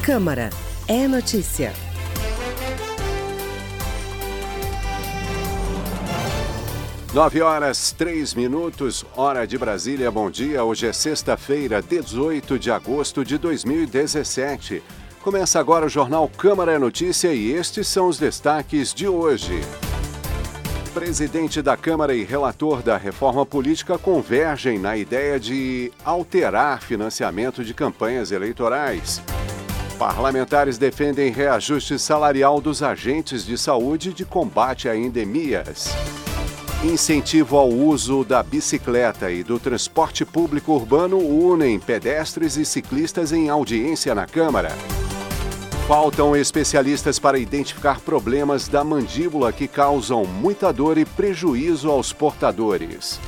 Câmara é notícia. Nove horas, 3 minutos, hora de Brasília, bom dia. Hoje é sexta-feira, 18 de agosto de 2017. Começa agora o Jornal Câmara é Notícia e estes são os destaques de hoje. Presidente da Câmara e relator da reforma política convergem na ideia de alterar financiamento de campanhas eleitorais. Parlamentares defendem reajuste salarial dos agentes de saúde de combate a endemias. Incentivo ao uso da bicicleta e do transporte público urbano unem pedestres e ciclistas em audiência na Câmara. Faltam especialistas para identificar problemas da mandíbula que causam muita dor e prejuízo aos portadores.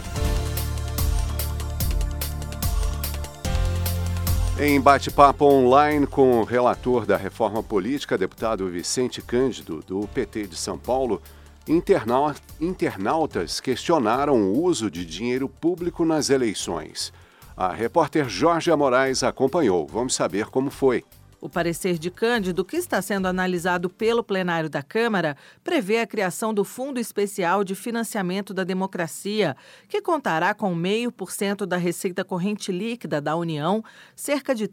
Em bate-papo online com o relator da reforma política, deputado Vicente Cândido, do PT de São Paulo, internautas questionaram o uso de dinheiro público nas eleições. A repórter Jorge Moraes acompanhou. Vamos saber como foi. O parecer de Cândido, que está sendo analisado pelo plenário da Câmara, prevê a criação do Fundo Especial de Financiamento da Democracia, que contará com 0,5% da receita corrente líquida da União, cerca de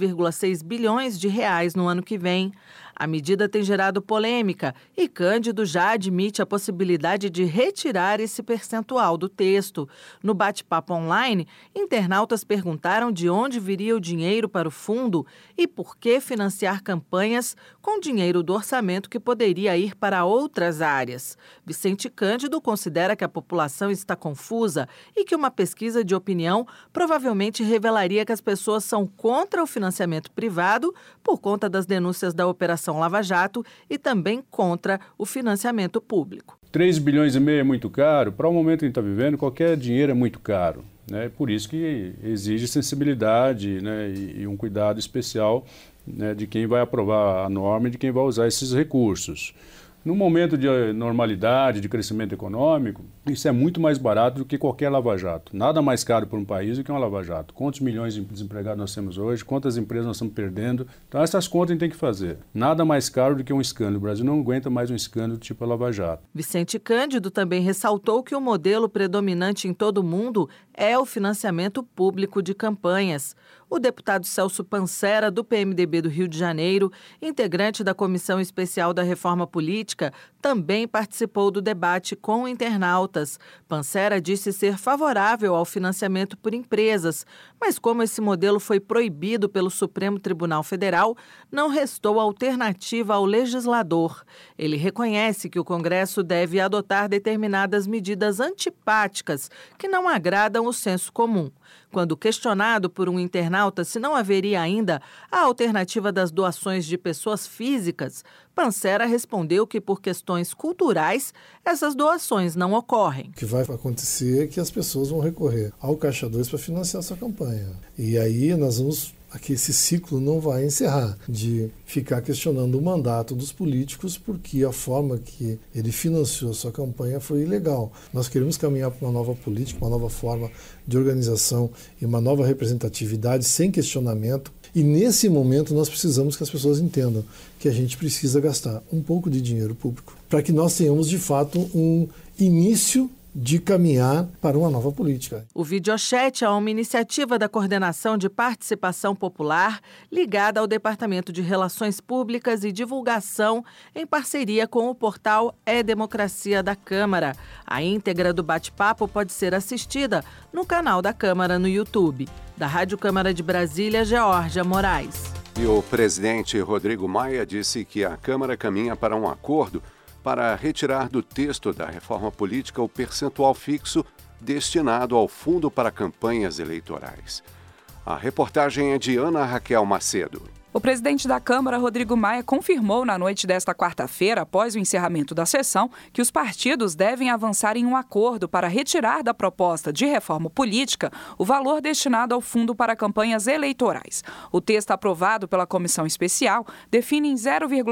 3,6 bilhões de reais no ano que vem. A medida tem gerado polêmica e Cândido já admite a possibilidade de retirar esse percentual do texto. No bate-papo online, internautas perguntaram de onde viria o dinheiro para o fundo e por que financiar campanhas com dinheiro do orçamento que poderia ir para outras áreas. Vicente Cândido considera que a população está confusa e que uma pesquisa de opinião provavelmente revelaria que as pessoas são contra o financiamento privado por conta das denúncias da Operação Lava Jato e também contra o financiamento público. 3 bilhões e meio é muito caro. Para o momento que a gente está vivendo, qualquer dinheiro é muito caro. Né? Por isso que exige sensibilidade, né? e um cuidado especial, né? de quem vai aprovar a norma e de quem vai usar esses recursos. No momento de normalidade, de crescimento econômico, isso é muito mais barato do que qualquer lava-jato. Nada mais caro para um país do que uma lava-jato. Quantos milhões de desempregados nós temos hoje? Quantas empresas nós estamos perdendo? Então, essas contas a gente tem que fazer. Nada mais caro do que um escândalo. O Brasil não aguenta mais um escândalo tipo a lava-jato. Vicente Cândido também ressaltou que o modelo predominante em todo o mundo é o financiamento público de campanhas. O deputado Celso Pancera, do PMDB do Rio de Janeiro, integrante da Comissão Especial da Reforma Política, também participou do debate com internautas. Pancera disse ser favorável ao financiamento por empresas, mas como esse modelo foi proibido pelo Supremo Tribunal Federal, não restou alternativa ao legislador. Ele reconhece que o Congresso deve adotar determinadas medidas antipáticas que não agradam o senso comum. Quando questionado por um internauta se não haveria ainda a alternativa das doações de pessoas físicas, Pancera respondeu que, por questões culturais, essas doações não ocorrem. O que vai acontecer é que as pessoas vão recorrer ao Caixa 2 para financiar sua campanha. E aí nós vamos... Aqui esse ciclo não vai encerrar de ficar questionando o mandato dos políticos porque a forma que ele financiou a sua campanha foi ilegal. Nós queremos caminhar para uma nova política, uma nova forma de organização e uma nova representatividade sem questionamento. E nesse momento nós precisamos que as pessoas entendam que a gente precisa gastar um pouco de dinheiro público para que nós tenhamos de fato um início de caminhar para uma nova política. O videochat é uma iniciativa da Coordenação de Participação Popular ligada ao Departamento de Relações Públicas e Divulgação em parceria com o portal E-Democracia da Câmara. A íntegra do bate-papo pode ser assistida no canal da Câmara no YouTube. Da Rádio Câmara de Brasília, Geórgia Moraes. E o presidente Rodrigo Maia disse que a Câmara caminha para um acordo para retirar do texto da reforma política o percentual fixo destinado ao Fundo para Campanhas Eleitorais. A reportagem é de Ana Raquel Macedo. O presidente da Câmara, Rodrigo Maia, confirmou na noite desta quarta-feira, após o encerramento da sessão, que os partidos devem avançar em um acordo para retirar da proposta de reforma política o valor destinado ao Fundo para Campanhas Eleitorais. O texto aprovado pela Comissão Especial define em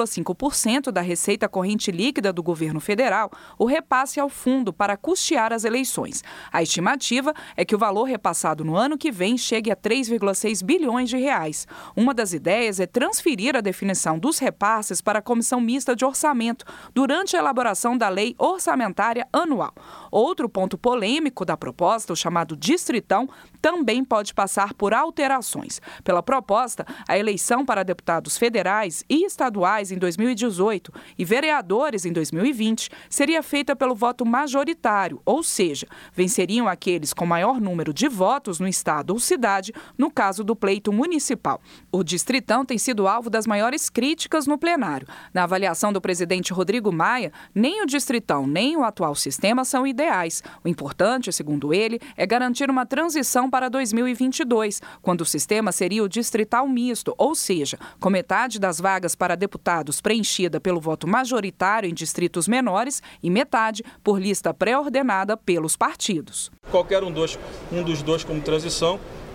0,5% da receita corrente líquida do governo federal o repasse ao fundo para custear as eleições. A estimativa é que o valor repassado no ano que vem chegue a 3,6 bilhões de reais. Uma das ideias é transferir a definição dos repasses para a Comissão Mista de Orçamento durante a elaboração da Lei Orçamentária Anual. Outro ponto polêmico da proposta, o chamado Distritão, também pode passar por alterações. Pela proposta, a eleição para deputados federais e estaduais em 2018 e vereadores em 2020 seria feita pelo voto majoritário, ou seja, venceriam aqueles com maior número de votos no estado ou cidade, no caso do pleito municipal. O Distritão tem sido alvo das maiores críticas no plenário. Na avaliação do presidente Rodrigo Maia, nem o Distritão nem o atual sistema são ideais. O importante, segundo ele, é garantir uma transição para 2022, quando o sistema seria o distrital misto, ou seja, com metade das vagas para deputados preenchida pelo voto majoritário em distritos menores e metade por lista pré-ordenada pelos partidos. Qualquer um dos dois como transição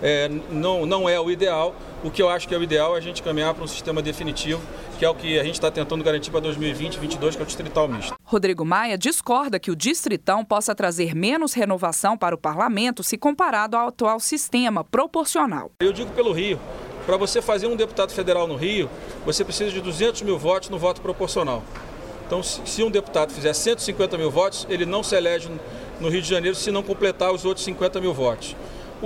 não é o ideal. O que eu acho que é o ideal é a gente caminhar para um sistema definitivo, que é o que a gente está tentando garantir para 2020 e 2022, que é o distrital misto. Rodrigo Maia discorda que o distritão possa trazer menos renovação para o parlamento se comparado ao atual sistema proporcional. Eu digo pelo Rio, para você fazer um deputado federal no Rio, você precisa de 200 mil votos no voto proporcional. Então, se um deputado fizer 150 mil votos, ele não se elege no Rio de Janeiro se não completar os outros 50 mil votos.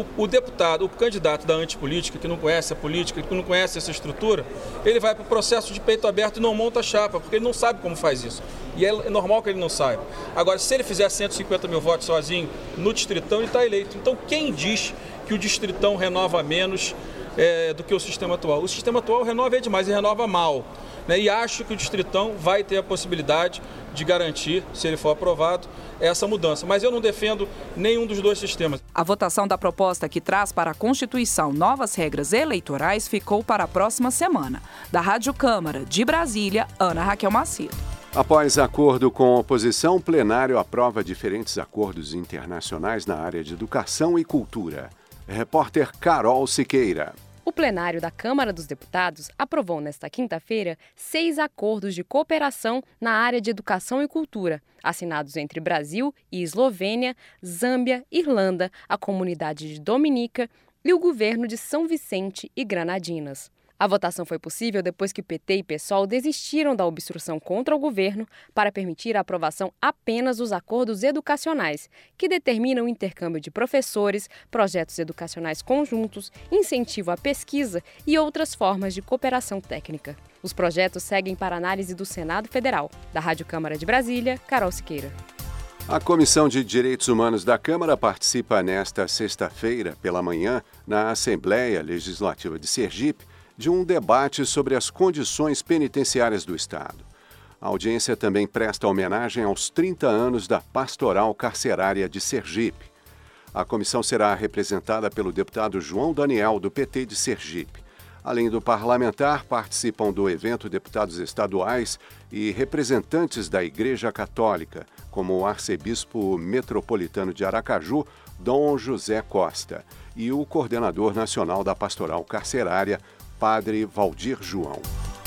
O candidato da antipolítica, que não conhece a política, que não conhece essa estrutura, ele vai para o processo de peito aberto e não monta chapa, porque ele não sabe como faz isso. E é normal que ele não saiba. Agora, se ele fizer 150 mil votos sozinho no distritão, ele está eleito. Então, quem diz que o distritão renova menos do que o sistema atual? O sistema atual renova demais e renova mal. E acho que o distritão vai ter a possibilidade de garantir, se ele for aprovado, essa mudança. Mas eu não defendo nenhum dos dois sistemas. A votação da proposta que traz para a Constituição novas regras eleitorais ficou para a próxima semana. Da Rádio Câmara de Brasília, Ana Raquel Macedo. Após acordo com a oposição, o plenário aprova diferentes acordos internacionais na área de educação e cultura. Repórter Carol Siqueira. O plenário da Câmara dos Deputados aprovou nesta quinta-feira 6 acordos de cooperação na área de educação e cultura, assinados entre Brasil e Eslovênia, Zâmbia, Irlanda, a Comunidade de Dominica e o governo de São Vicente e Granadinas. A votação foi possível depois que PT e PSOL desistiram da obstrução contra o governo para permitir a aprovação apenas dos acordos educacionais, que determinam o intercâmbio de professores, projetos educacionais conjuntos, incentivo à pesquisa e outras formas de cooperação técnica. Os projetos seguem para análise do Senado Federal. Da Rádio Câmara de Brasília, Carol Siqueira. A Comissão de Direitos Humanos da Câmara participa nesta sexta-feira, pela manhã, na Assembleia Legislativa de Sergipe, de um debate sobre as condições penitenciárias do Estado. A audiência também presta homenagem aos 30 anos da Pastoral Carcerária de Sergipe. A comissão será representada pelo deputado João Daniel, do PT de Sergipe. Além do parlamentar, participam do evento deputados estaduais e representantes da Igreja Católica, como o arcebispo metropolitano de Aracaju, Dom José Costa, e o coordenador nacional da Pastoral Carcerária, Padre Valdir João.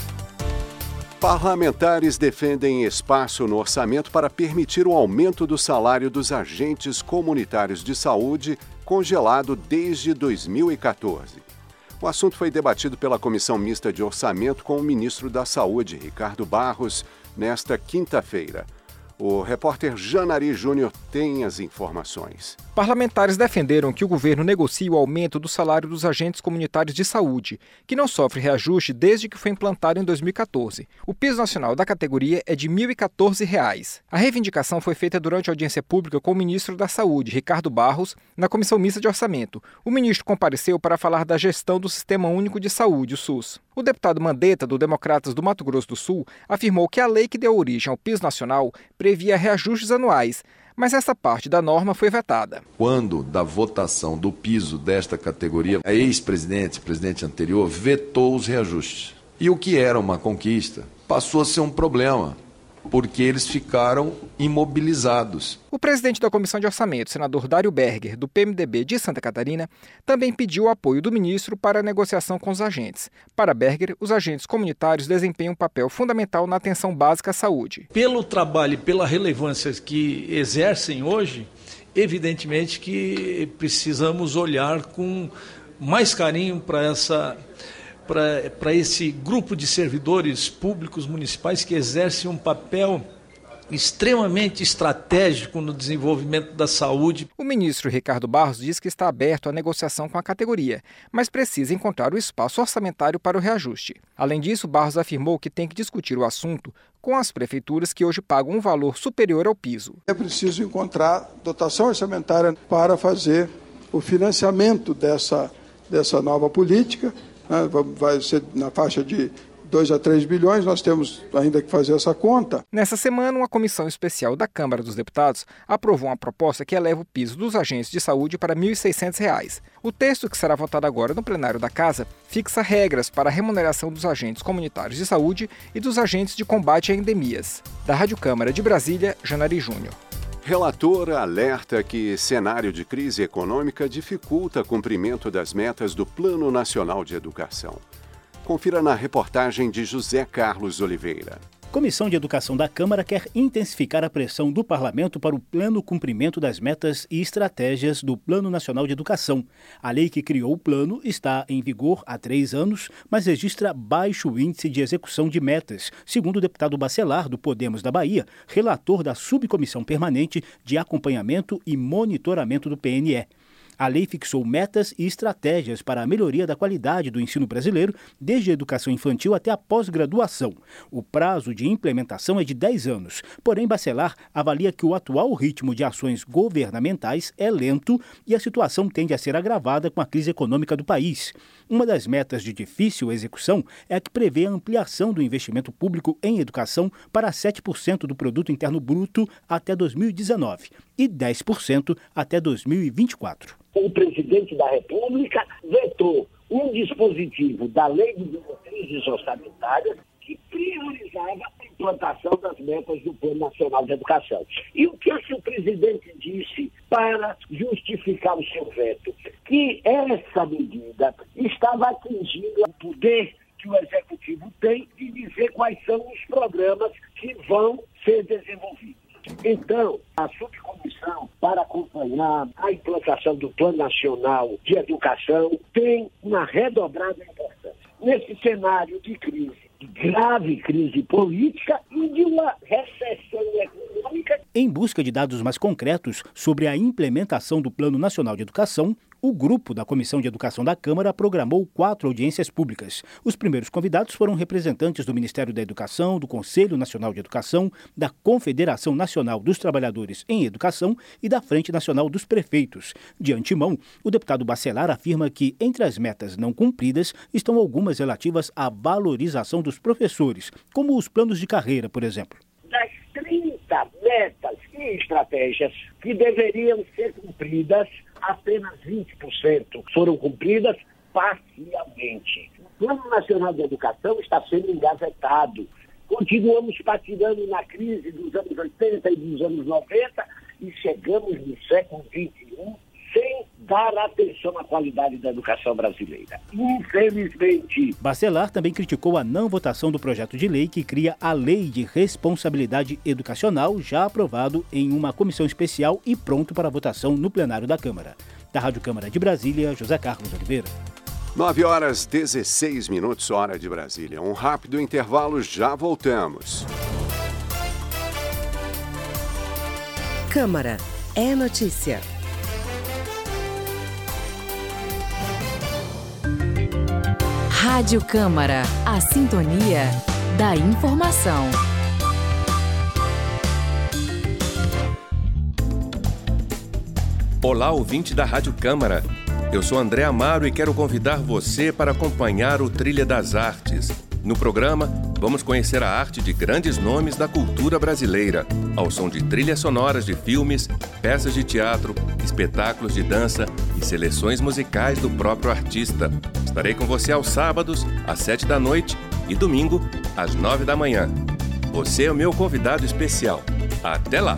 Parlamentares defendem espaço no orçamento para permitir o aumento do salário dos agentes comunitários de saúde, congelado desde 2014. O assunto foi debatido pela Comissão Mista de Orçamento com o ministro da Saúde, Ricardo Barros, nesta quinta-feira. O repórter Janari Júnior tem as informações. Parlamentares defenderam que o governo negocie o aumento do salário dos agentes comunitários de saúde, que não sofre reajuste desde que foi implantado em 2014. O piso nacional da categoria é de R$ 1.014. A reivindicação foi feita durante a audiência pública com o ministro da Saúde, Ricardo Barros, na Comissão Mista de Orçamento. O ministro compareceu para falar da gestão do Sistema Único de Saúde, o SUS. O deputado Mandetta, do Democratas do Mato Grosso do Sul, afirmou que a lei que deu origem ao piso nacional previa reajustes anuais, mas essa parte da norma foi vetada. Quando da votação do piso desta categoria, a presidente anterior, vetou os reajustes. E o que era uma conquista passou a ser um problema, porque eles ficaram imobilizados. O presidente da Comissão de Orçamento, senador Dário Berger, do PMDB de Santa Catarina, também pediu o apoio do ministro para a negociação com os agentes. Para Berger, os agentes comunitários desempenham um papel fundamental na atenção básica à saúde. Pelo trabalho e pela relevância que exercem hoje, evidentemente que precisamos olhar com mais carinho para para esse grupo de servidores públicos municipais que exercem um papel extremamente estratégico no desenvolvimento da saúde. O ministro Ricardo Barros diz que está aberto à negociação com a categoria, mas precisa encontrar o espaço orçamentário para o reajuste. Além disso, Barros afirmou que tem que discutir o assunto com as prefeituras que hoje pagam um valor superior ao piso. É preciso encontrar dotação orçamentária para fazer o financiamento dessa nova política, né? Vai ser na faixa de 2 a 3 bilhões, nós temos ainda que fazer essa conta. Nessa semana, uma comissão especial da Câmara dos Deputados aprovou uma proposta que eleva o piso dos agentes de saúde para R$ 1.600. O texto, que será votado agora no plenário da Casa, fixa regras para a remuneração dos agentes comunitários de saúde e dos agentes de combate a endemias. Da Rádio Câmara de Brasília, Janari Júnior. Relator alerta que cenário de crise econômica dificulta cumprimento das metas do Plano Nacional de Educação. Confira na reportagem de José Carlos Oliveira. Comissão de Educação da Câmara quer intensificar a pressão do Parlamento para o pleno cumprimento das metas e estratégias do Plano Nacional de Educação. A lei que criou o plano está em vigor há 3 anos, mas registra baixo índice de execução de metas, segundo o deputado Bacelar, do Podemos da Bahia, relator da Subcomissão Permanente de Acompanhamento e Monitoramento do PNE. A lei fixou metas e estratégias para a melhoria da qualidade do ensino brasileiro, desde a educação infantil até a pós-graduação. O prazo de implementação é de 10 anos, porém Bacelar avalia que o atual ritmo de ações governamentais é lento e a situação tende a ser agravada com a crise econômica do país. Uma das metas de difícil execução é a que prevê a ampliação do investimento público em educação para 7% do Produto Interno Bruto até 2019 e 10% até 2024. O presidente da República vetou um dispositivo da Lei de Diretrizes Orçamentárias que priorizava a implantação das metas do Plano Nacional de Educação. E o que o presidente disse para justificar o seu veto? Que essa medida estava atingindo o poder que o Executivo tem de dizer quais são os programas que vão ser desenvolvidos. Então, a subcomissão para acompanhar a implantação do Plano Nacional de Educação tem uma redobrada importância. Nesse cenário de crise, de grave crise política e de uma recessão econômica. Em busca de dados mais concretos sobre a implementação do Plano Nacional de Educação, o grupo da Comissão de Educação da Câmara programou 4 audiências públicas. Os primeiros convidados foram representantes do Ministério da Educação, do Conselho Nacional de Educação, da Confederação Nacional dos Trabalhadores em Educação e da Frente Nacional dos Prefeitos. De antemão, o deputado Bacelar afirma que, entre as metas não cumpridas, estão algumas relativas à valorização dos professores, como os planos de carreira, por exemplo. Das 30 metas e estratégias que deveriam ser cumpridas, apenas 20% foram cumpridas parcialmente. O Plano Nacional de Educação está sendo engavetado. Continuamos patinando na crise dos anos 80 e dos anos 90 e chegamos no século XXI sem dar atenção à qualidade da educação brasileira. Infelizmente. Bacelar também criticou a não votação do projeto de lei que cria a Lei de Responsabilidade Educacional, já aprovado em uma comissão especial e pronto para votação no plenário da Câmara. Da Rádio Câmara de Brasília, José Carlos Oliveira. 9h16, hora de Brasília. Um rápido intervalo, já voltamos. Câmara é notícia. Rádio Câmara, a sintonia da informação. Olá, ouvinte da Rádio Câmara. Eu sou André Amaro e quero convidar você para acompanhar o Trilha das Artes. No programa, vamos conhecer a arte de grandes nomes da cultura brasileira, ao som de trilhas sonoras de filmes, peças de teatro, espetáculos de dança e seleções musicais do próprio artista. Estarei com você aos sábados, às 7 da noite e domingo, às 9 da manhã. Você é o meu convidado especial. Até lá!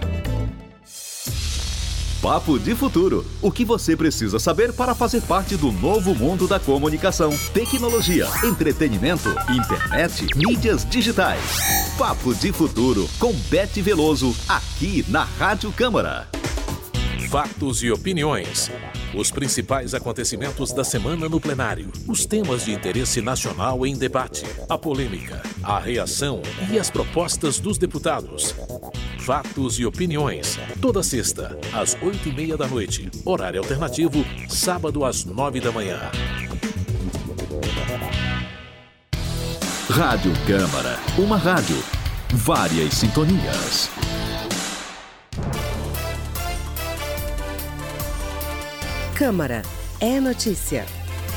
Papo de Futuro. O que você precisa saber para fazer parte do novo mundo da comunicação, tecnologia, entretenimento, internet, mídias digitais. Papo de Futuro com Beth Veloso, aqui na Rádio Câmara. Fatos e opiniões. Os principais acontecimentos da semana no plenário, os temas de interesse nacional em debate, a polêmica, a reação e as propostas dos deputados. Fatos e opiniões, toda sexta, às 8h30 da noite, horário alternativo, sábado às 9 da manhã. Rádio Câmara, uma rádio, várias sintonias. Câmara é notícia.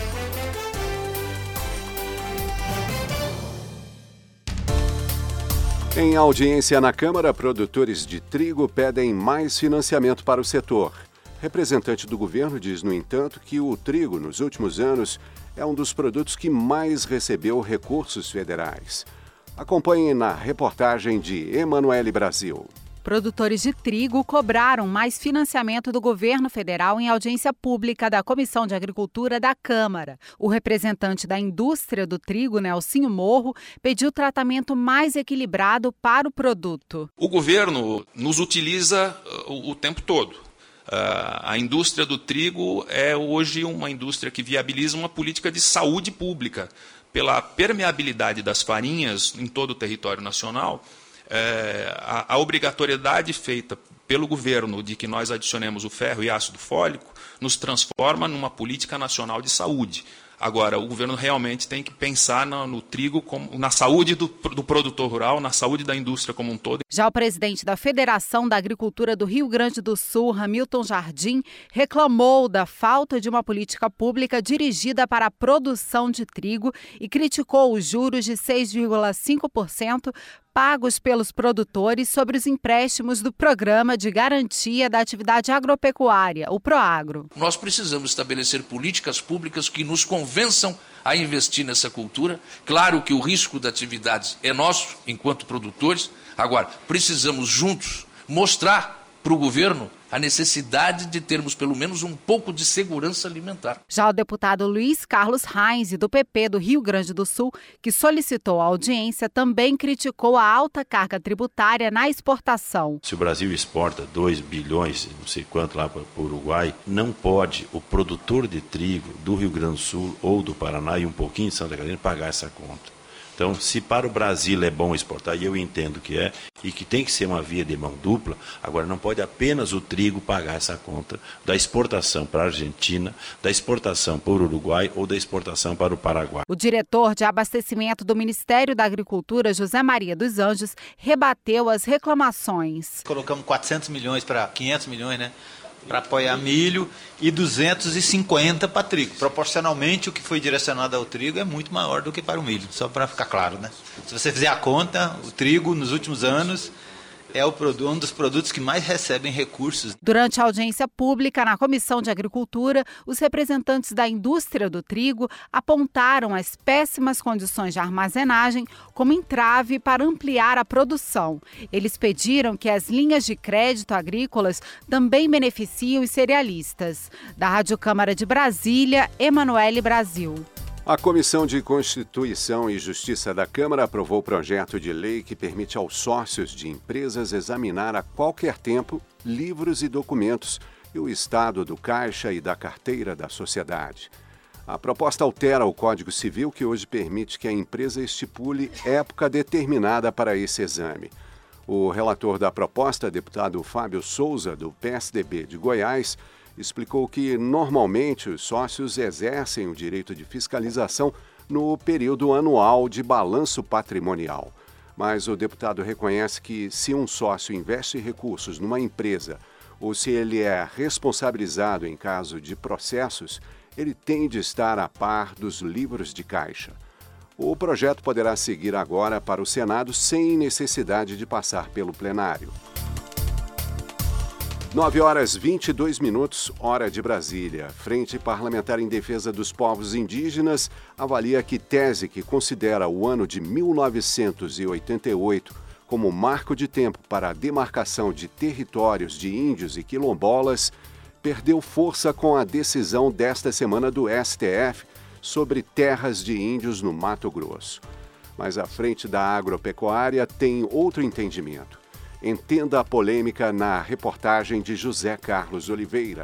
Em audiência na Câmara, produtores de trigo pedem mais financiamento para o setor. Representante do governo diz, no entanto, que o trigo, nos últimos anos, é um dos produtos que mais recebeu recursos federais. Acompanhe na reportagem de Emanuele Brasil. Produtores de trigo cobraram mais financiamento do governo federal em audiência pública da Comissão de Agricultura da Câmara. O representante da indústria do trigo, Nelsinho Morro, pediu tratamento mais equilibrado para o produto. O governo nos utiliza o tempo todo. A indústria do trigo é hoje uma indústria que viabiliza uma política de saúde pública. Pela permeabilidade das farinhas em todo o território nacional, a obrigatoriedade feita pelo governo de que nós adicionemos o ferro e ácido fólico nos transforma numa política nacional de saúde. Agora, o governo realmente tem que pensar no trigo, na saúde do produtor rural, na saúde da indústria como um todo. Já o presidente da Federação da Agricultura do Rio Grande do Sul, Hamilton Jardim, reclamou da falta de uma política pública dirigida para a produção de trigo e criticou os juros de 6,5% pagos pelos produtores sobre os empréstimos do Programa de Garantia da Atividade Agropecuária, o PROAGRO. Nós precisamos estabelecer políticas públicas que nos convençam a investir nessa cultura. Claro que o risco da atividade é nosso, enquanto produtores. Agora, precisamos juntos mostrar para o governo a necessidade de termos pelo menos um pouco de segurança alimentar. Já o deputado Luiz Carlos Reis, do PP do Rio Grande do Sul, que solicitou a audiência, também criticou a alta carga tributária na exportação. Se o Brasil exporta 2 bilhões, não sei quanto lá para o Uruguai, não pode o produtor de trigo do Rio Grande do Sul ou do Paraná e um pouquinho de Santa Catarina pagar essa conta. Então, se para o Brasil é bom exportar, e eu entendo que é, e que tem que ser uma via de mão dupla, agora não pode apenas o trigo pagar essa conta da exportação para a Argentina, da exportação para o Uruguai ou da exportação para o Paraguai. O diretor de abastecimento do Ministério da Agricultura, José Maria dos Anjos, rebateu as reclamações. Colocamos 400 milhões para 500 milhões, né? Para apoiar milho e 250 para trigo. Proporcionalmente, o que foi direcionado ao trigo é muito maior do que para o milho, só para ficar claro, né? Se você fizer a conta, o trigo, nos últimos anos, é um dos produtos que mais recebem recursos. Durante a audiência pública na Comissão de Agricultura, os representantes da indústria do trigo apontaram as péssimas condições de armazenagem como entrave para ampliar a produção. Eles pediram que as linhas de crédito agrícolas também beneficiem os cerealistas. Da Rádio Câmara de Brasília, Emanuele Brasil. A Comissão de Constituição e Justiça da Câmara aprovou o projeto de lei que permite aos sócios de empresas examinar a qualquer tempo livros e documentos e o estado do caixa e da carteira da sociedade. A proposta altera o Código Civil, que hoje permite que a empresa estipule época determinada para esse exame. O relator da proposta, deputado Fábio Souza, do PSDB de Goiás, explicou que, normalmente, os sócios exercem o direito de fiscalização no período anual de balanço patrimonial. Mas o deputado reconhece que, se um sócio investe recursos numa empresa ou se ele é responsabilizado em caso de processos, ele tem de estar a par dos livros de caixa. O projeto poderá seguir agora para o Senado sem necessidade de passar pelo plenário. 9h22, hora de Brasília. Frente Parlamentar em Defesa dos Povos Indígenas avalia que tese que considera o ano de 1988 como marco de tempo para a demarcação de territórios de índios e quilombolas perdeu força com a decisão desta semana do STF sobre terras de índios no Mato Grosso. Mas a Frente da Agropecuária tem outro entendimento. Entenda a polêmica na reportagem de José Carlos Oliveira.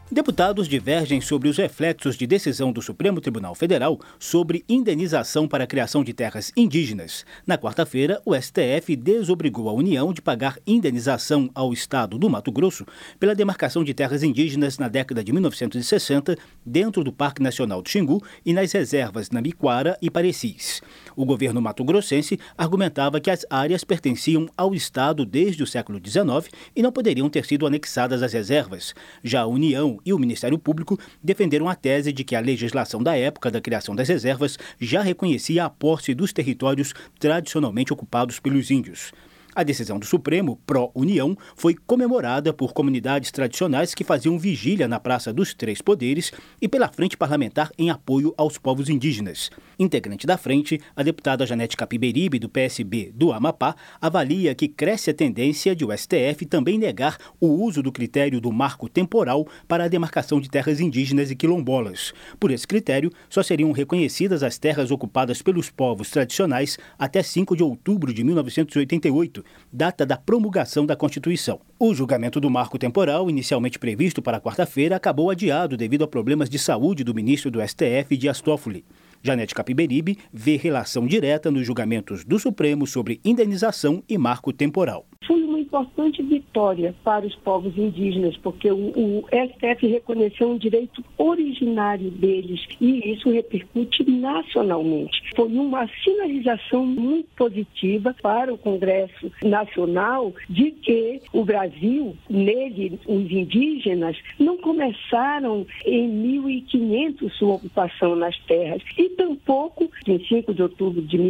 Deputados divergem sobre os reflexos de decisão do Supremo Tribunal Federal sobre indenização para a criação de terras indígenas. Na quarta-feira, o STF desobrigou a União de pagar indenização ao Estado do Mato Grosso pela demarcação de terras indígenas na década de 1960 dentro do Parque Nacional do Xingu e nas reservas Nambiquara e Parecis. O governo mato-grossense argumentava que as áreas pertenciam ao Estado desde o século XIX e não poderiam ter sido anexadas às reservas. Já a União e o Ministério Público defenderam a tese de que a legislação da época da criação das reservas já reconhecia a posse dos territórios tradicionalmente ocupados pelos índios. A decisão do Supremo, pró-União, foi comemorada por comunidades tradicionais que faziam vigília na Praça dos Três Poderes e pela Frente Parlamentar em apoio aos povos indígenas. Integrante da frente, a deputada Janete Capiberibe, do PSB do Amapá, avalia que cresce a tendência de o STF também negar o uso do critério do marco temporal para a demarcação de terras indígenas e quilombolas. Por esse critério, só seriam reconhecidas as terras ocupadas pelos povos tradicionais até 5 de outubro de 1988, data da promulgação da Constituição. O julgamento do marco temporal, inicialmente previsto para quarta-feira, acabou adiado devido a problemas de saúde do ministro do STF, Dias Toffoli. Janete Capiberibe vê relação direta nos julgamentos do Supremo sobre indenização e marco temporal. Foi uma importante vitória para os povos indígenas, porque o STF reconheceu um direito originário deles e isso repercute nacionalmente. Foi uma sinalização muito positiva para o Congresso Nacional de que o Brasil, nele, os indígenas, não começaram em 1500 sua ocupação nas terras e tampouco em 5 de outubro de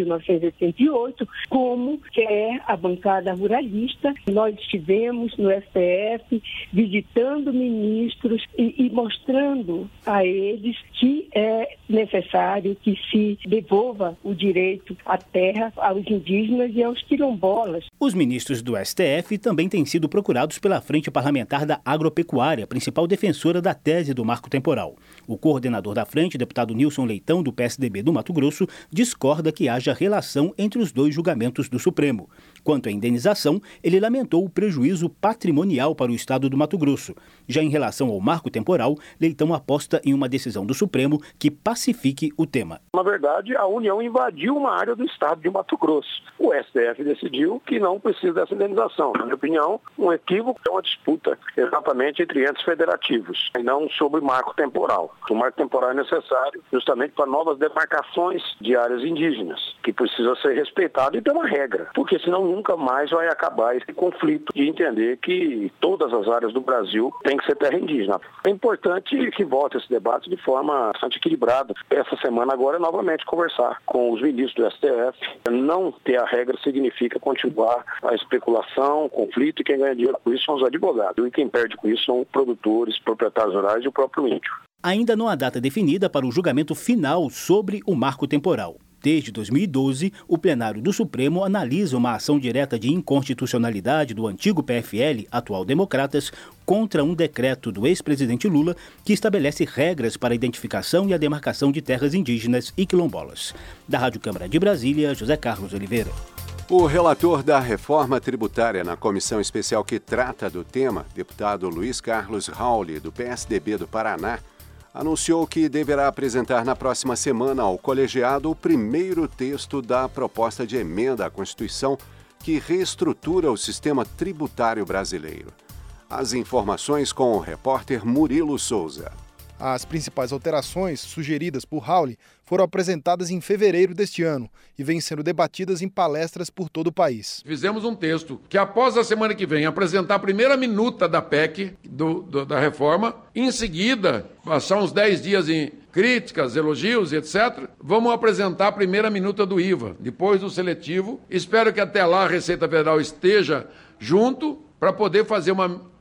1988, como quer a bancada ruralista. Nós estivemos no STF visitando ministros e mostrando a eles que é necessário que se devolva o direito à terra aos indígenas e aos quilombolas. Os ministros do STF também têm sido procurados pela Frente Parlamentar da Agropecuária, principal defensora da tese do marco temporal. O coordenador da frente, deputado Nilson Leitão, do PSDB do Mato Grosso, discorda que haja relação entre os dois julgamentos do Supremo. Quanto à indenização, ele lamentou o prejuízo patrimonial para o Estado do Mato Grosso. Já em relação ao marco temporal, Leitão aposta em uma decisão do Supremo que pacifique o tema. Na verdade, a União invadiu uma área do Estado de Mato Grosso. O STF decidiu que não precisa dessa indenização. Na minha opinião, um equívoco é uma disputa exatamente entre entes federativos, e não sobre marco temporal. O marco temporal é necessário justamente para novas demarcações de áreas indígenas, que precisa ser respeitado e ter uma regra, porque senão nunca mais vai acabar esse conflito de entender que todas as áreas do Brasil têm que ser terra indígena. É importante que volte esse debate de forma bastante equilibrada. Essa semana agora é novamente conversar com os ministros do STF. Não ter a regra significa continuar a especulação, o conflito, e quem ganha dinheiro com isso são os advogados. E quem perde com isso são produtores, proprietários rurais e o próprio índio. Ainda não há data definida para o julgamento final sobre o marco temporal. Desde 2012, o plenário do Supremo analisa uma ação direta de inconstitucionalidade do antigo PFL, atual Democratas, contra um decreto do ex-presidente Lula que estabelece regras para a identificação e a demarcação de terras indígenas e quilombolas. Da Rádio Câmara de Brasília, José Carlos Oliveira. O relator da reforma tributária na comissão especial que trata do tema, deputado Luiz Carlos Rauli, do PSDB do Paraná, anunciou que deverá apresentar na próxima semana ao colegiado o primeiro texto da proposta de emenda à Constituição que reestrutura o sistema tributário brasileiro. As informações com o repórter Murilo Souza. As principais alterações sugeridas por Rauli foram apresentadas em fevereiro deste ano e vêm sendo debatidas em palestras por todo o país. Fizemos um texto que, após a semana que vem, apresentar a primeira minuta da PEC, da reforma, em seguida, passar uns 10 dias em críticas, elogios, etc., vamos apresentar a primeira minuta do IVA, depois do seletivo. Espero que até lá a Receita Federal esteja junto para poder fazer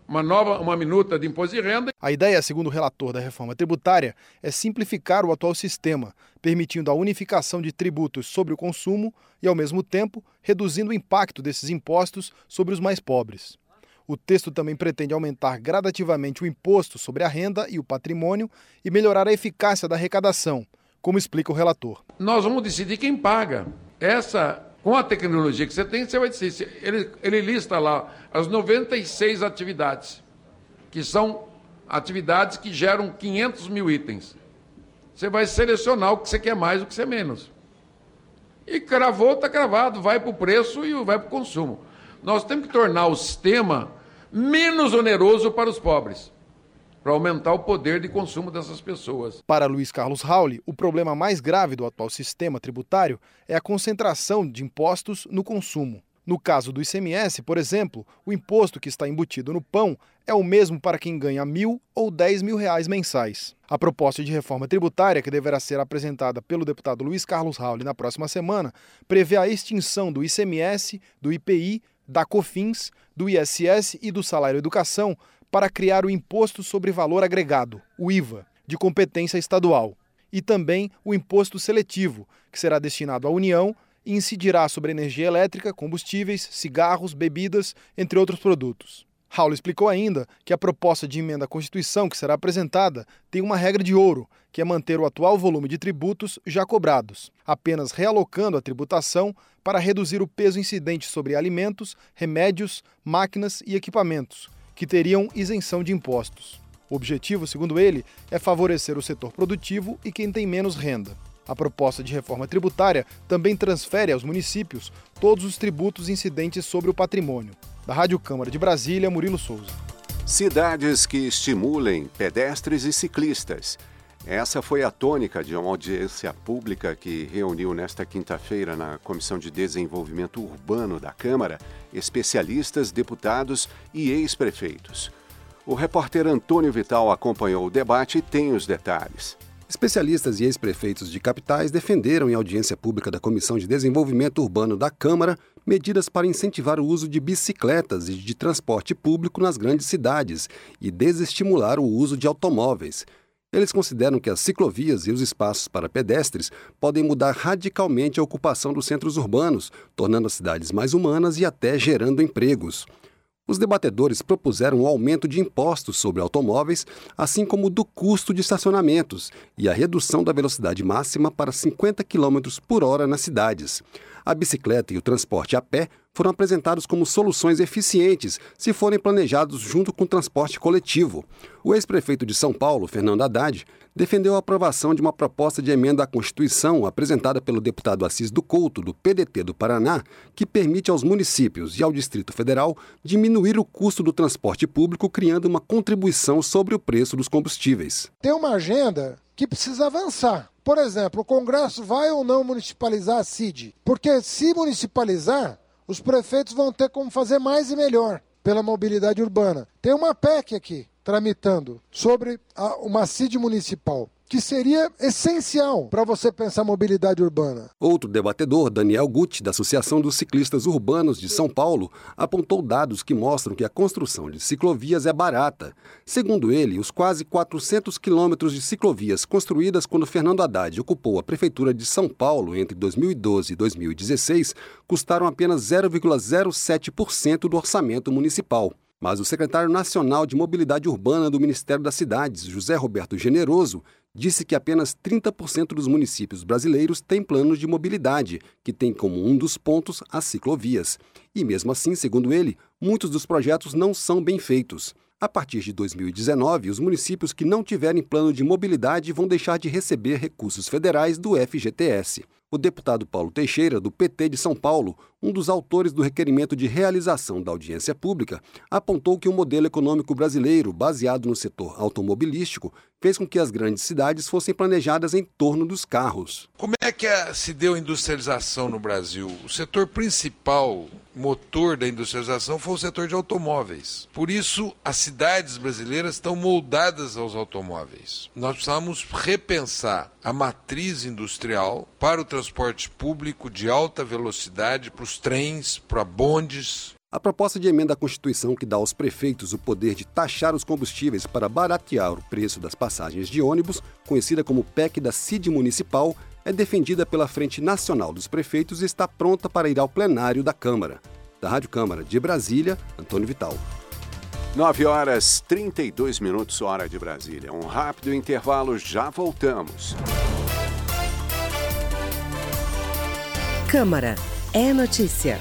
uma minuta de imposto de renda. A ideia, segundo o relator da reforma tributária, é simplificar o atual sistema, permitindo a unificação de tributos sobre o consumo e, ao mesmo tempo, reduzindo o impacto desses impostos sobre os mais pobres. O texto também pretende aumentar gradativamente o imposto sobre a renda e o patrimônio e melhorar a eficácia da arrecadação, como explica o relator. Nós vamos decidir quem paga. Com a tecnologia que você tem, você vai dizer, ele lista lá as 96 atividades que são atividades que geram 500 mil itens. Você vai selecionar o que você quer mais e o que você menos. E cravou, está cravado, vai para o preço e vai para o consumo. Nós temos que tornar o sistema menos oneroso para os pobres, para aumentar o poder de consumo dessas pessoas. Para Luiz Carlos Rauli, o problema mais grave do atual sistema tributário é a concentração de impostos no consumo. No caso do ICMS, por exemplo, o imposto que está embutido no pão é o mesmo para quem ganha R$1.000 ou R$10.000 mensais. A proposta de reforma tributária, que deverá ser apresentada pelo deputado Luiz Carlos Rauli na próxima semana, prevê a extinção do ICMS, do IPI, da COFINS, do ISS e do Salário Educação para criar o Imposto sobre Valor Agregado, o IVA, de competência estadual, e também o Imposto Seletivo, que será destinado à União e incidirá sobre energia elétrica, combustíveis, cigarros, bebidas, entre outros produtos. Raul explicou ainda que a proposta de emenda à Constituição que será apresentada tem uma regra de ouro, que é manter o atual volume de tributos já cobrados, apenas realocando a tributação para reduzir o peso incidente sobre alimentos, remédios, máquinas e equipamentos, que teriam isenção de impostos. O objetivo, segundo ele, é favorecer o setor produtivo e quem tem menos renda. A proposta de reforma tributária também transfere aos municípios todos os tributos incidentes sobre o patrimônio. Da Rádio Câmara de Brasília, Murilo Souza. Cidades que estimulem pedestres e ciclistas. Essa foi a tônica de uma audiência pública que reuniu nesta quinta-feira na Comissão de Desenvolvimento Urbano da Câmara especialistas, deputados e ex-prefeitos. O repórter Antônio Vital acompanhou o debate e tem os detalhes. Especialistas e ex-prefeitos de capitais defenderam em audiência pública da Comissão de Desenvolvimento Urbano da Câmara medidas para incentivar o uso de bicicletas e de transporte público nas grandes cidades e desestimular o uso de automóveis. Eles consideram que as ciclovias e os espaços para pedestres podem mudar radicalmente a ocupação dos centros urbanos, tornando as cidades mais humanas e até gerando empregos. Os debatedores propuseram o aumento de impostos sobre automóveis, assim como do custo de estacionamentos e a redução da velocidade máxima para 50 km por hora nas cidades. A bicicleta e o transporte a pé foram apresentados como soluções eficientes se forem planejados junto com o transporte coletivo. O ex-prefeito de São Paulo, Fernando Haddad, defendeu a aprovação de uma proposta de emenda à Constituição apresentada pelo deputado Assis do Couto, do PDT do Paraná, que permite aos municípios e ao Distrito Federal diminuir o custo do transporte público, criando uma contribuição sobre o preço dos combustíveis. Tem uma agenda que precisa avançar. Por exemplo, o Congresso vai ou não municipalizar a CID? Porque se municipalizar, os prefeitos vão ter como fazer mais e melhor pela mobilidade urbana. Tem uma PEC aqui, tramitando, sobre uma CID municipal, que seria essencial para você pensar mobilidade urbana. Outro debatedor, Daniel Gutti, da Associação dos Ciclistas Urbanos de São Paulo, apontou dados que mostram que a construção de ciclovias é barata. Segundo ele, os quase 400 quilômetros de ciclovias construídas quando Fernando Haddad ocupou a Prefeitura de São Paulo entre 2012 e 2016 custaram apenas 0,07% do orçamento municipal. Mas o secretário nacional de Mobilidade Urbana do Ministério das Cidades, José Roberto Generoso, disse que apenas 30% dos municípios brasileiros têm planos de mobilidade, que tem como um dos pontos as ciclovias. E mesmo assim, segundo ele, muitos dos projetos não são bem feitos. A partir de 2019, os municípios que não tiverem plano de mobilidade vão deixar de receber recursos federais do FGTS. O deputado Paulo Teixeira, do PT de São Paulo, um dos autores do requerimento de realização da audiência pública, apontou que o modelo econômico brasileiro, baseado no setor automobilístico, fez com que as grandes cidades fossem planejadas em torno dos carros. Como é que se deu a industrialização no Brasil? O setor principal, motor da industrialização, foi o setor de automóveis. Por isso, as cidades brasileiras estão moldadas aos automóveis. Nós precisamos repensar a matriz industrial para o transporte público de alta velocidade, para os trens, para bondes. A proposta de emenda à Constituição que dá aos prefeitos o poder de taxar os combustíveis para baratear o preço das passagens de ônibus, conhecida como PEC da CID municipal, é defendida pela Frente Nacional dos Prefeitos e está pronta para ir ao plenário da Câmara. Da Rádio Câmara de Brasília, Antônio Vital. 9h32, hora de Brasília. Um rápido intervalo, já voltamos. Câmara é notícia.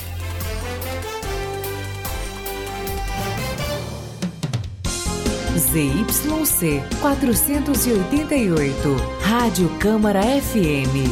ZYC 488, Rádio Câmara FM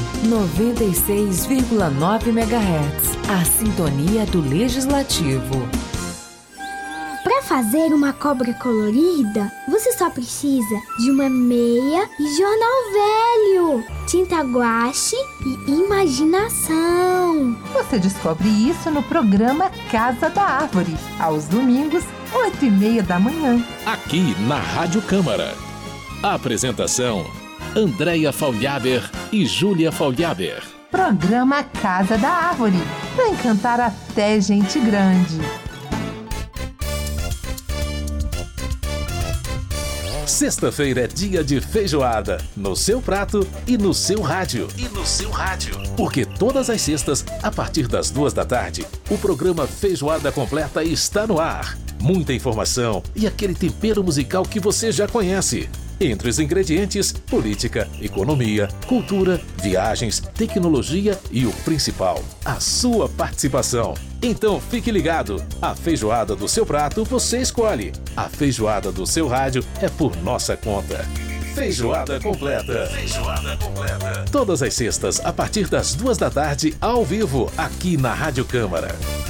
96,9 MHz. A sintonia do Legislativo. Para fazer uma cobra colorida, você só precisa de uma meia e jornal velho, tinta guache e imaginação. Você descobre isso no programa Casa da Árvore, aos domingos, 8h30 da manhã. Aqui na Rádio Câmara. Apresentação: Andréia Faulhaber e Júlia Faulhaber. Programa Casa da Árvore, para encantar até gente grande. Sexta-feira é dia de feijoada, no seu prato e no seu rádio. Porque todas as sextas, a partir das 14h, o programa Feijoada Completa está no ar. Muita informação e aquele tempero musical que você já conhece. Entre os ingredientes, política, economia, cultura, viagens, tecnologia e o principal, a sua participação. Então fique ligado, a feijoada do seu prato você escolhe. A feijoada do seu rádio é por nossa conta. Feijoada Completa. Todas as sextas, a partir das 14h, ao vivo, aqui na Rádio Câmara.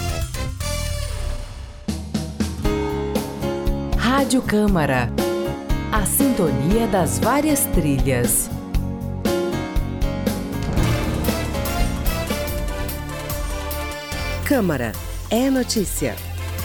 Rádio Câmara. A sintonia das várias trilhas. Câmara é notícia.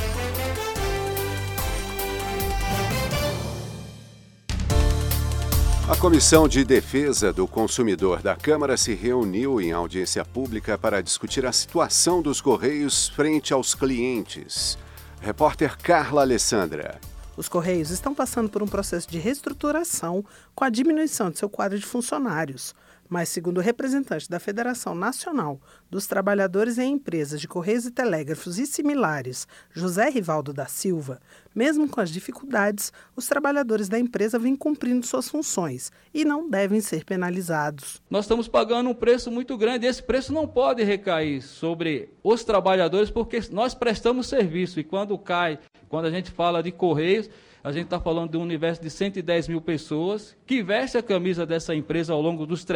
A Comissão de Defesa do Consumidor da Câmara se reuniu em audiência pública para discutir a situação dos Correios frente aos clientes. Repórter Carla Alessandra. Os Correios estão passando por um processo de reestruturação com a diminuição de seu quadro de funcionários. Mas, segundo o representante da Federação Nacional dos Trabalhadores em Empresas de Correios e Telégrafos e similares, José Rivaldo da Silva, mesmo com as dificuldades, os trabalhadores da empresa vêm cumprindo suas funções e não devem ser penalizados. Nós estamos pagando um preço muito grande e esse preço não pode recair sobre os trabalhadores porque nós prestamos serviço e quando a gente fala de Correios, a gente está falando de um universo de 110 mil pessoas que veste a camisa dessa empresa ao longo dos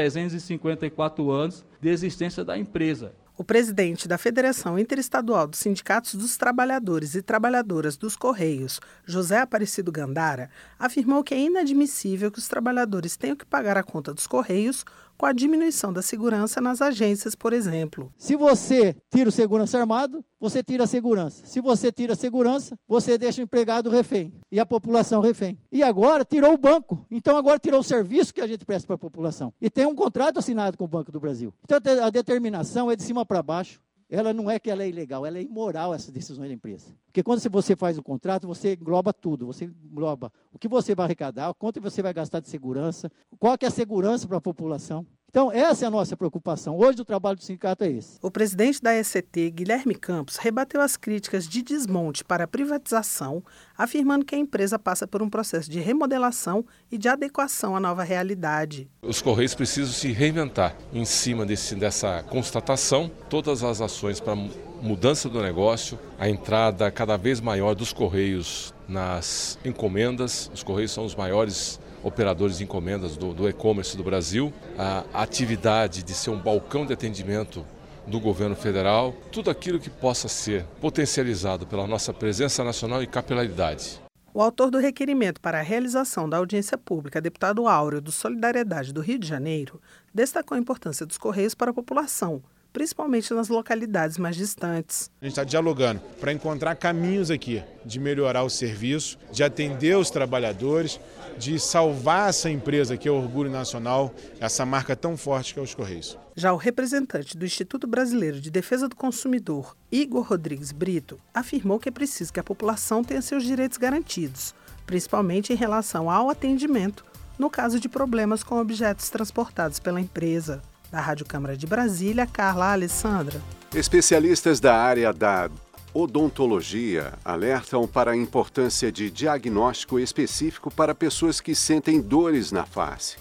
354 anos de existência da empresa. O presidente da Federação Interestadual dos Sindicatos dos Trabalhadores e Trabalhadoras dos Correios, José Aparecido Gandara, afirmou que é inadmissível que os trabalhadores tenham que pagar a conta dos Correios com a diminuição da segurança nas agências, por exemplo. Se você tira o segurança armado, você tira a segurança. Se você tira a segurança, você deixa o empregado refém e a população refém. E agora tirou o banco, então agora tirou o serviço que a gente presta para a população. E tem um contrato assinado com o Banco do Brasil. Então a determinação é de cima para baixo. Ela não é que ela é ilegal, ela é imoral, essas decisões da empresa. Porque quando você faz o contrato, você engloba tudo. Você engloba o que você vai arrecadar, quanto você vai gastar de segurança, qual que é a segurança para a população. Então, essa é a nossa preocupação. Hoje, o trabalho do sindicato é esse. O presidente da ECT, Guilherme Campos, rebateu as críticas de desmonte para a privatização, afirmando que a empresa passa por um processo de remodelação e de adequação à nova realidade. Os Correios precisam se reinventar em cima dessa constatação. Todas as ações para mudança do negócio, a entrada cada vez maior dos Correios nas encomendas. Os Correios são os maiores operadores de encomendas do e-commerce do Brasil, a atividade de ser um balcão de atendimento do governo federal, tudo aquilo que possa ser potencializado pela nossa presença nacional e capilaridade. O autor do requerimento para a realização da audiência pública, deputado Áureo do Solidariedade do Rio de Janeiro, destacou a importância dos Correios para a população, principalmente nas localidades mais distantes. A gente está dialogando para encontrar caminhos aqui de melhorar o serviço, de atender os trabalhadores, de salvar essa empresa que é o orgulho nacional, essa marca tão forte que é os Correios. Já o representante do Instituto Brasileiro de Defesa do Consumidor, Igor Rodrigues Brito, afirmou que é preciso que a população tenha seus direitos garantidos, principalmente em relação ao atendimento, no caso de problemas com objetos transportados pela empresa. Da Rádio Câmara de Brasília, Carla Alessandra. Especialistas da área da odontologia alertam para a importância de diagnóstico específico para pessoas que sentem dores na face.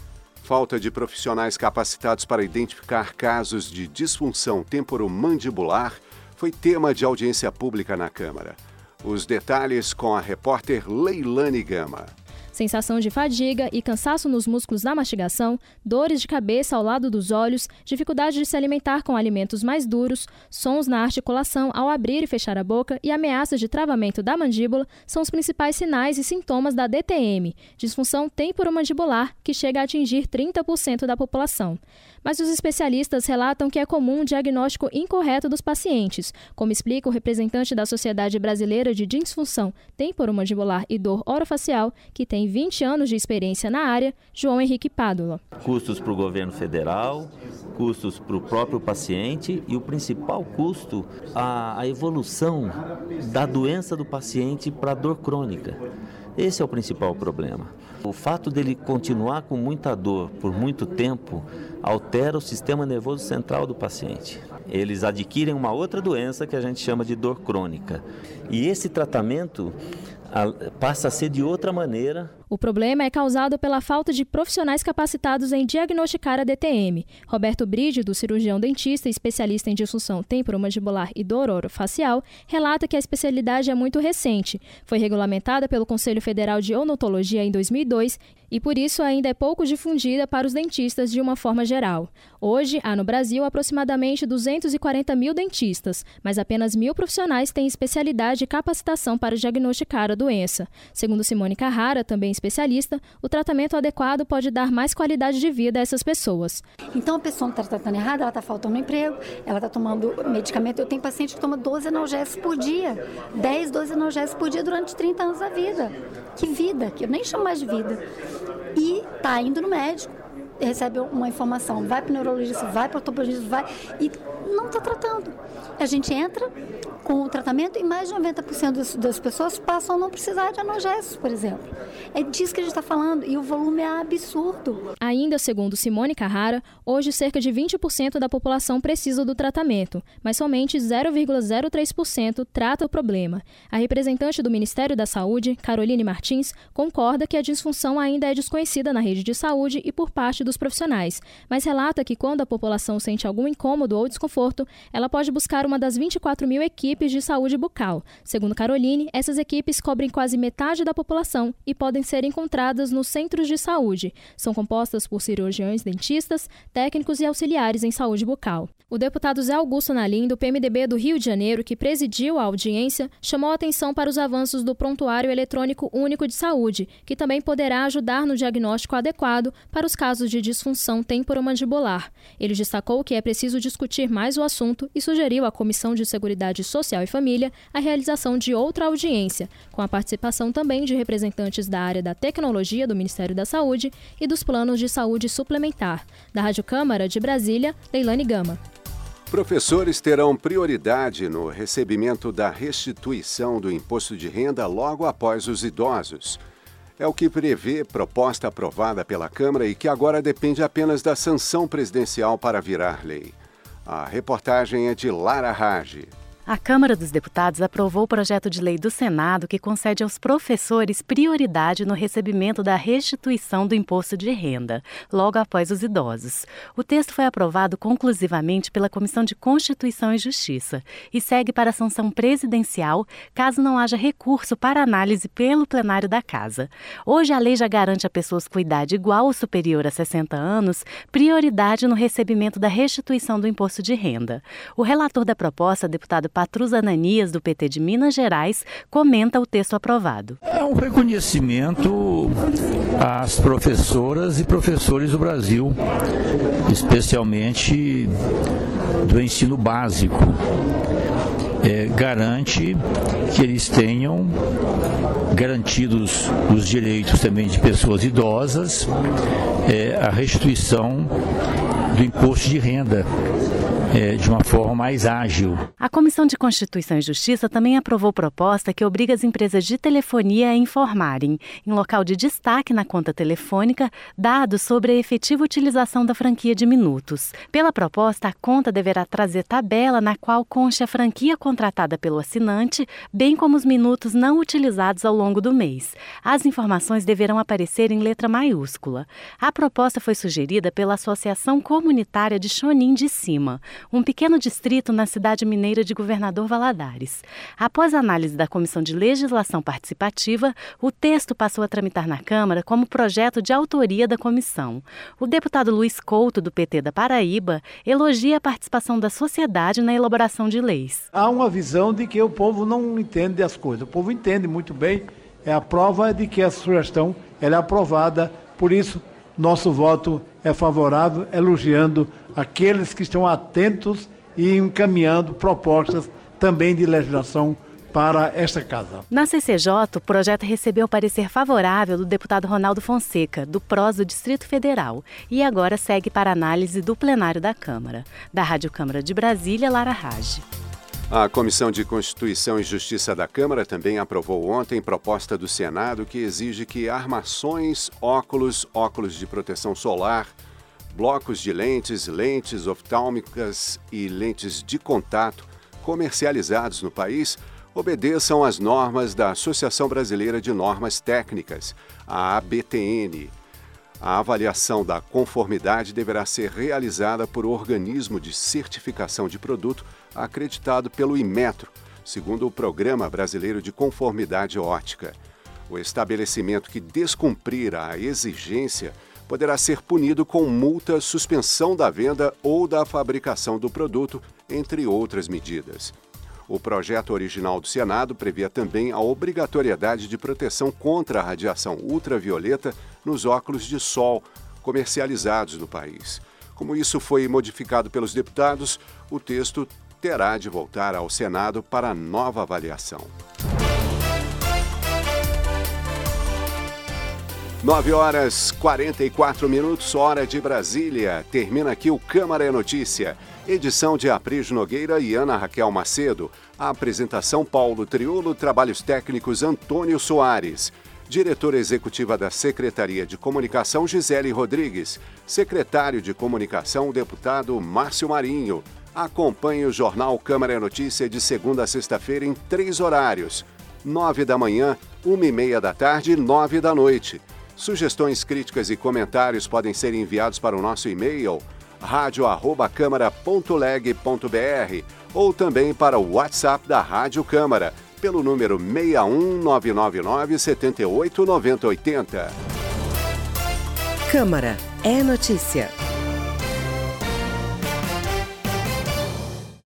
Falta de profissionais capacitados para identificar casos de disfunção temporomandibular foi tema de audiência pública na Câmara. Os detalhes com a repórter Leilane Gama. Sensação de fadiga e cansaço nos músculos da mastigação, dores de cabeça ao lado dos olhos, dificuldade de se alimentar com alimentos mais duros, sons na articulação ao abrir e fechar a boca e ameaças de travamento da mandíbula são os principais sinais e sintomas da DTM, disfunção temporomandibular, que chega a atingir 30% da população. Mas os especialistas relatam que é comum um diagnóstico incorreto dos pacientes, como explica o representante da Sociedade Brasileira de Disfunção Temporomandibular e Dor Orofacial, que tem 20 anos de experiência na área, João Henrique Pádula. Custos para o governo federal, custos para o próprio paciente e o principal custo, a evolução da doença do paciente para a dor crônica. Esse é o principal problema. O fato dele continuar com muita dor por muito tempo altera o sistema nervoso central do paciente. Eles adquirem uma outra doença que a gente chama de dor crônica. E esse tratamento passa a ser de outra maneira. O problema é causado pela falta de profissionais capacitados em diagnosticar a DTM. Roberto Brígido, cirurgião dentista e especialista em disfunção temporomandibular e dor orofacial, relata que a especialidade é muito recente. Foi regulamentada pelo Conselho Federal de Odontologia em 2002 e, por isso, ainda é pouco difundida para os dentistas de uma forma geral. Hoje, há no Brasil aproximadamente 240 mil dentistas, mas apenas 1.000 profissionais têm especialidade e capacitação para diagnosticar a doença. Segundo Simone Carrara, também especialista, o tratamento adequado pode dar mais qualidade de vida a essas pessoas. Então a pessoa não está tratando errado, ela está faltando emprego, ela está tomando medicamento. Eu tenho paciente que toma 12 analgésicos por dia, 10, 12 analgésicos por dia durante 30 anos da vida. Que vida, que eu nem chamo mais de vida. E está indo no médico, recebe uma informação, vai para o neurologista, vai para o ortopedista, vai e não está tratando. A gente entra com o tratamento e mais de 90% das pessoas passam a não precisar de analgésicos, por exemplo. É disso que a gente está falando e o volume é absurdo. Ainda segundo Simone Carrara, hoje cerca de 20% da população precisa do tratamento, mas somente 0,03% trata o problema. A representante do Ministério da Saúde, Caroline Martins, concorda que a disfunção ainda é desconhecida na rede de saúde e por parte dos profissionais, mas relata que quando a população sente algum incômodo ou desconforto, ela pode buscar uma das 24 mil equipes de saúde bucal. Segundo Caroline, essas equipes cobrem quase metade da população e podem ser encontradas nos centros de saúde. São compostas por cirurgiões dentistas, técnicos e auxiliares em saúde bucal. O deputado Zé Augusto Nalim, do PMDB do Rio de Janeiro, que presidiu a audiência, chamou a atenção para os avanços do Prontuário Eletrônico Único de Saúde, que também poderá ajudar no diagnóstico adequado para os casos de disfunção temporomandibular. Ele destacou que é preciso discutir mais o assunto e sugeriu à Comissão de Seguridade Social e Família a realização de outra audiência, com a participação também de representantes da área da tecnologia do Ministério da Saúde e dos planos de saúde suplementar. Da Rádio Câmara de Brasília, Leilane Gama. Professores terão prioridade no recebimento da restituição do imposto de renda logo após os idosos. É o que prevê proposta aprovada pela Câmara e que agora depende apenas da sanção presidencial para virar lei. A reportagem é de Lara Rage. A Câmara dos Deputados aprovou o projeto de lei do Senado que concede aos professores prioridade no recebimento da restituição do imposto de renda, logo após os idosos. O texto foi aprovado conclusivamente pela Comissão de Constituição e Justiça e segue para a sanção presidencial caso não haja recurso para análise pelo plenário da Casa. Hoje, a lei já garante a pessoas com idade igual ou superior a 60 anos prioridade no recebimento da restituição do imposto de renda. O relator da proposta, deputado Patrus Ananias, do PT de Minas Gerais, comenta o texto aprovado. É um reconhecimento às professoras e professores do Brasil, especialmente do ensino básico. Garante que eles tenham garantidos os direitos também de pessoas idosas, a restituição do imposto de renda de uma forma mais ágil. A Comissão de Constituição e Justiça também aprovou proposta que obriga as empresas de telefonia a informarem, em local de destaque na conta telefônica, dados sobre a efetiva utilização da franquia de minutos. Pela proposta, a conta deverá trazer tabela na qual conste a franquia contratada pelo assinante, bem como os minutos não utilizados ao longo do mês. As informações deverão aparecer em letra maiúscula. A proposta foi sugerida pela Associação Comunitária de Chonim de Cima. um pequeno distrito na cidade mineira de Governador Valadares. Após a análise da Comissão de Legislação Participativa, o texto passou a tramitar na Câmara como projeto de autoria da comissão. O deputado Luiz Couto, do PT da Paraíba, elogia a participação da sociedade na elaboração de leis. Há uma visão de que o povo não entende as coisas. O povo entende muito bem, é a prova de que a sugestão ela é aprovada, por isso nosso voto é favorável, elogiando aqueles que estão atentos e encaminhando propostas também de legislação para esta casa. Na CCJ, o projeto recebeu parecer favorável do deputado Ronaldo Fonseca, do PROS do Distrito Federal, e agora segue para análise do plenário da Câmara. Da Rádio Câmara de Brasília, Lara Rage. A Comissão de Constituição e Justiça da Câmara também aprovou ontem proposta do Senado que exige que armações, óculos de proteção solar, blocos de lentes, lentes oftálmicas e lentes de contato comercializados no país obedeçam às normas da Associação Brasileira de Normas Técnicas, a ABTN. A avaliação da conformidade deverá ser realizada por organismo de certificação de produto acreditado pelo Inmetro, segundo o Programa Brasileiro de Conformidade Óptica. O estabelecimento que descumprir a exigência poderá ser punido com multa, suspensão da venda ou da fabricação do produto, entre outras medidas. O projeto original do Senado previa também a obrigatoriedade de proteção contra a radiação ultravioleta nos óculos de sol comercializados no país. Como isso foi modificado pelos deputados, o texto terá de voltar ao Senado para nova avaliação. 9h44, hora de Brasília. Termina aqui o Câmara é Notícia. Edição de Aprígio Nogueira e Ana Raquel Macedo. A apresentação Paulo Triolo, trabalhos técnicos Antônio Soares. Diretora Executiva da Secretaria de Comunicação, Gisele Rodrigues. Secretário de Comunicação, deputado Márcio Marinho. Acompanhe o Jornal Câmara é Notícia de segunda a sexta-feira em 3 horários. 9 da manhã, 1h30 da tarde e 9 da noite. Sugestões, críticas e comentários podem ser enviados para o nosso e-mail radio@câmara.leg.br ou também para o WhatsApp da Rádio Câmara, pelo número 61999 78 9080. Câmara é Notícia.